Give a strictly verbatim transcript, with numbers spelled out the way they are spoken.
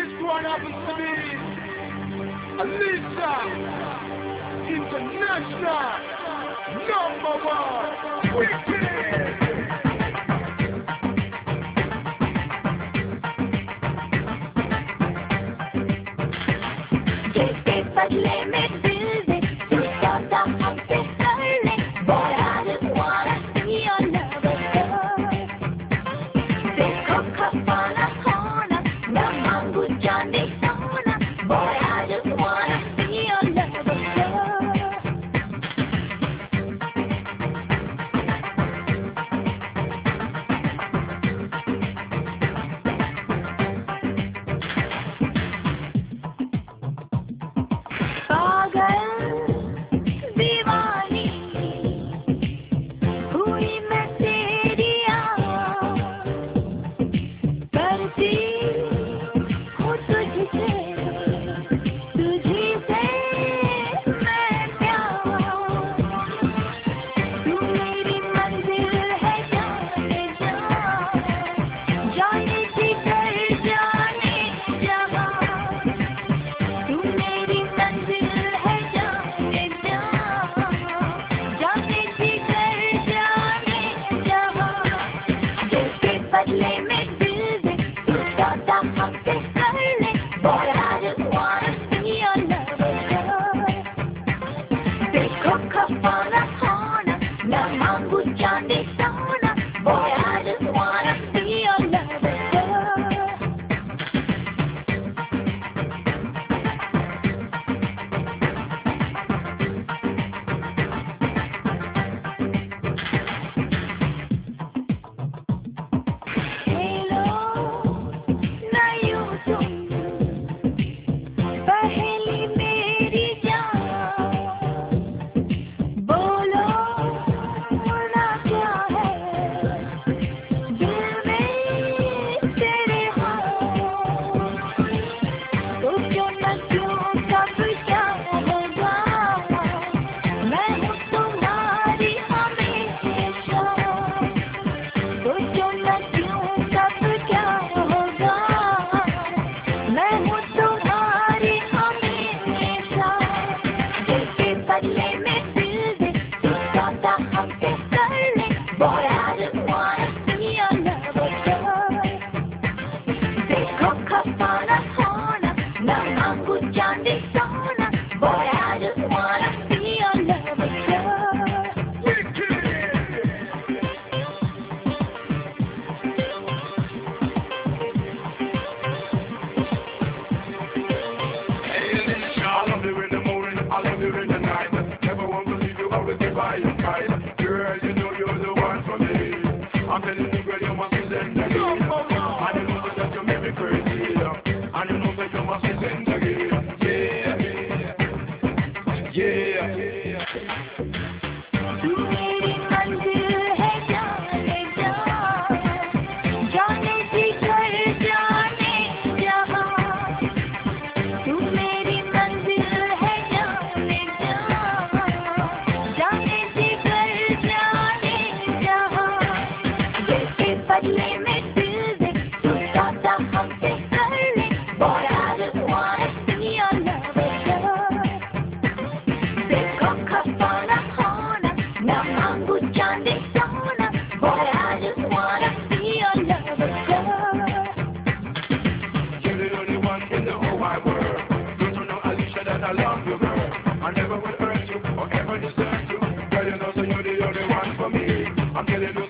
This one happens to be Alisa, international, number one, wicked. जिसके बदले में दिल दे तू सौदा हमसे कर ले Boy I just wanna see your love again देखो खपाना होना ना मांगू जाने सोना Boy I just wanna see your love again Girl, you know you're the one for me. I'm telling you, girl, you must be sent again. And you know that you make me crazy. And you know that you must be sent again. Yeah, yeah, yeah. I love you, girl. I never will hurt you or ever desert you. Girl, you know so you're the only one for me. I'm telling you.